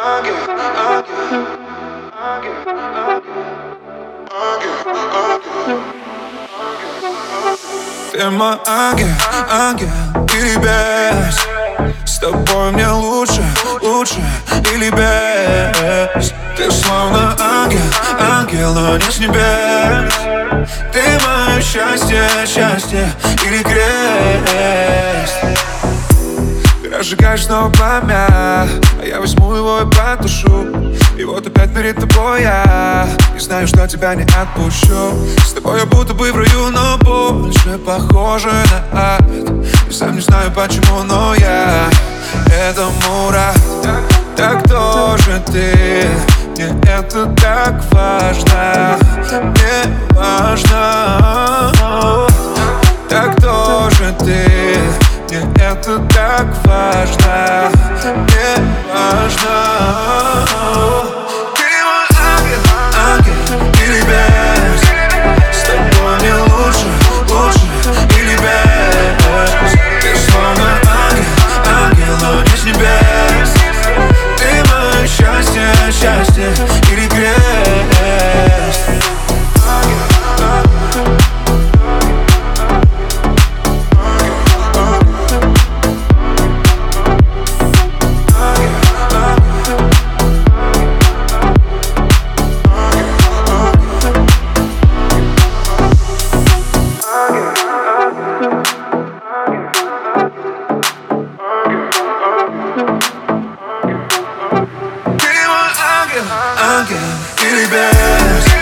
Ты мой ангел, ангел или бес. С тобой мне лучше, лучше или без. Ты словно ангел, ангел, но не с небес. Ты мое счастье, счастье или крест. Ты разжигаешь снова пламя, а я возьму его и потушу. И вот опять перед тобой я не знаю, что тебя не отпущу. С тобой я будто бы в раю, но больше похоже на ад. Я сам не знаю почему, но я этому рад. Так кто же ты? Мне это так важно. Мне важно. Так кто же ты? Мне это так важно. Мне важно. Ты мой ангел, ангел или бес. С тобой мне лучше, лучше или без. Ты словно ангел, ангел, но не с небес. Ты мое счастье, счастье или крест. Ангел или бес.